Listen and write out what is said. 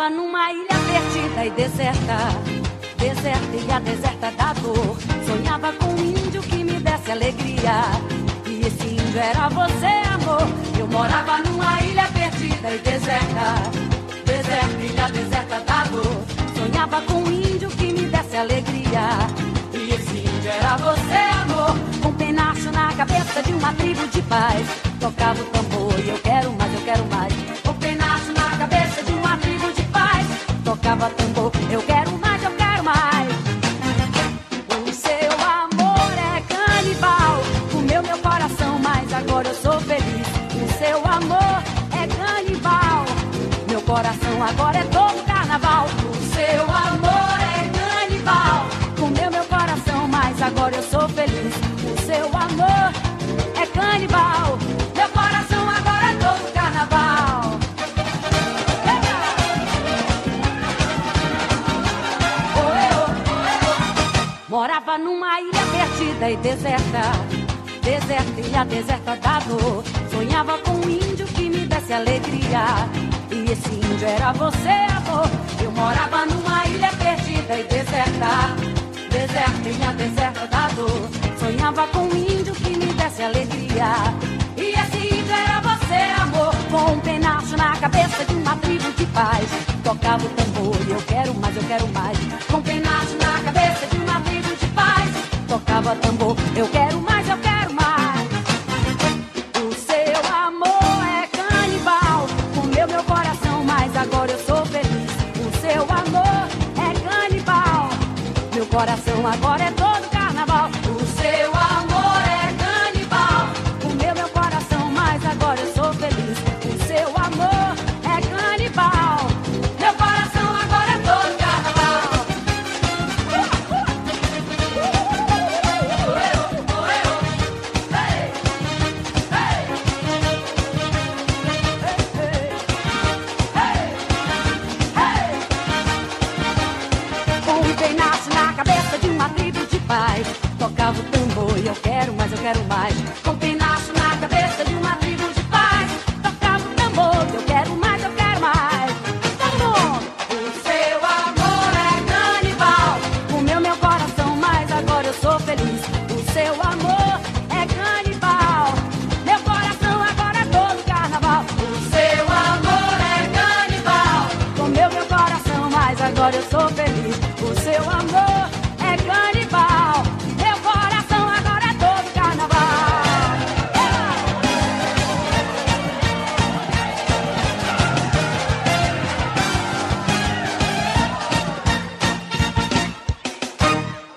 Morava numa ilha perdida e deserta, deserta, ilha deserta da dor. Sonhava com um índio que me desse alegria, e esse índio era você, amor. Eu morava numa ilha perdida e deserta, deserta, ilha deserta da dor. Sonhava com um índio que me desse alegria, e esse índio era você, amor. Com um penacho na cabeça de uma tribo de paz, tocava o tambor e eu quero mais, eu quero mais. Com um penacho na cabeça de uma tribo de paz, tocava tambor, eu quero mais, eu quero mais. O seu amor é canibal, comeu meu coração, mas agora eu sou feliz. O seu amor é canibal, meu coração agora é todo carnaval. O seu amor é canibal, comeu meu coração, mas agora eu sou feliz. O seu amor é canibal, meu coração agora é todo carnaval. Morava numa ilha perdida e deserta, deserta, ilha deserta da dor. Sonhava com um índio que me desse alegria, e esse índio era você, amor. Eu morava numa ilha perdida e deserta, deserta, ilha deserta da dor. Sonhava com um índio que me desse alegria, e esse índio era você, amor. Com um penacho na cabeça de uma tribo de paz, tocava o tambor e eu quero mais, eu quero mais. Com um penacho na cabeça de uma tribo de paz, tocava tambor, eu quero mais, eu quero mais. O seu amor é canibal, comeu meu coração, mas agora eu sou feliz. O seu amor é canibal, meu coração agora é todo carnaval. O seu amor é canibal, comeu meu coração, mas agora eu sou feliz. O seu amor é canibal, meu coração agora é todo carnaval. Com um penacho na cabeça de uma tribo de paz, tocava o tambor e eu quero mais, eu quero mais. Com um penacho na cabeça de uma tribo de paz, tocava o tambor, eu quero mais, eu quero mais. Todo mundo! O seu amor é canibal, comeu meu coração, mas agora eu sou feliz. O seu amor é canibal, meu coração agora é todo carnaval. O seu amor é canibal, comeu meu coração, mas agora eu sou feliz.